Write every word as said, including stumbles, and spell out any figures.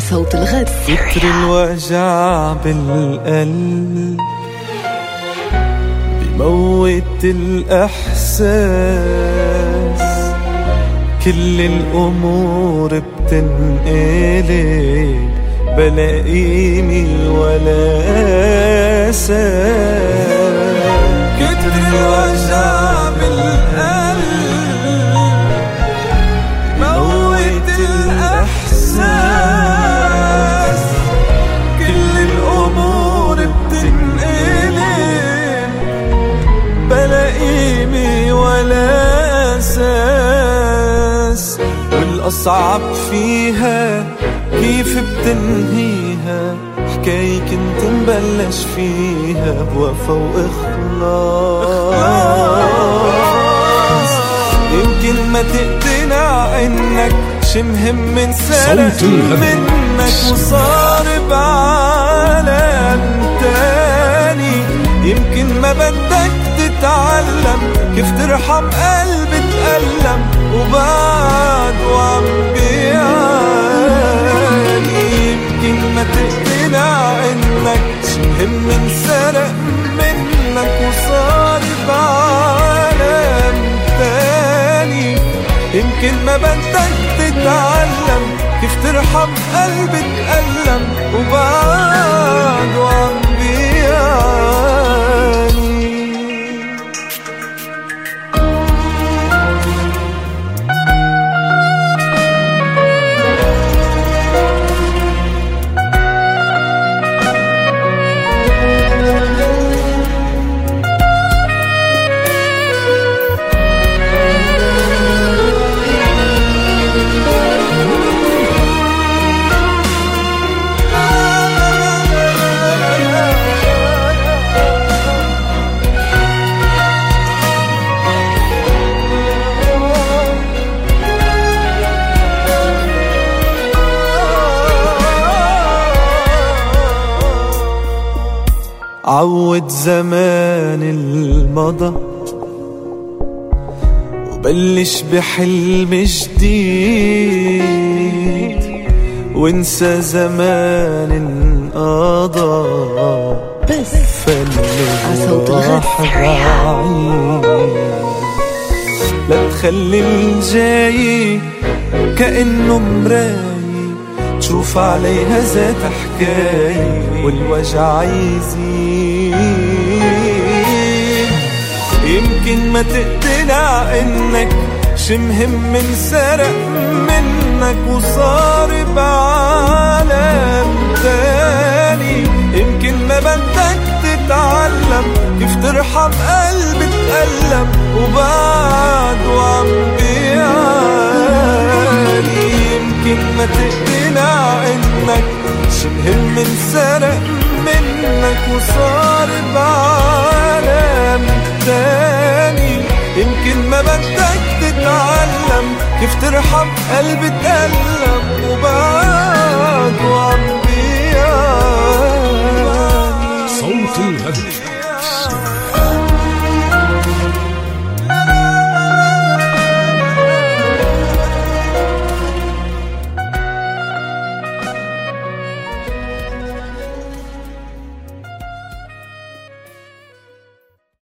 عصوت الغد. كتر الوجع بالقلب بموت الإحساس، كل الأمور بتنقلب بلا قيمة ولا أساس. كتر الوجع بالقلب موت الإحساس، كل الأمور بتنقلب بلا قيمة ولا أساس. والأصعب فيها كيف بتنهيها، حكاية كنت مبلش فيها بوفا وإخلاص. يمكن ما تقتنع إنك شي مهم انسرق منك وصار بعالم تاني. يمكن ما بدك تتعلم كيف ترحم قلب تألم وبعد وعم بيعاني. يمكن ما تقتنع إنك شي مهم انسرق منك وصار بعالم تاني. يمكن ما بدك تتعلم كيف ترحم قلب تألم وبعد وعم بيعاني. عود زمان المضى وبلش بحلم جديد، وانسى زمان انقضى بس عصوت الغد. لا تخلي الجاي كأنه مراية تشوف عليها ذات حكاية والوجع يزيد. يمكن ما تقتنع إنك شي مهم انسرق منك وصار بعالم تاني. يمكن ما بدك تتعلم كيف ترحم قلب تألم وبعد وعم بيعاني. يمكن ما تقتنع إنك شي مهم انسرق منك وصار بعالم تاني. يمكن ما بدك تتعلم كيف ترحم قلب تألم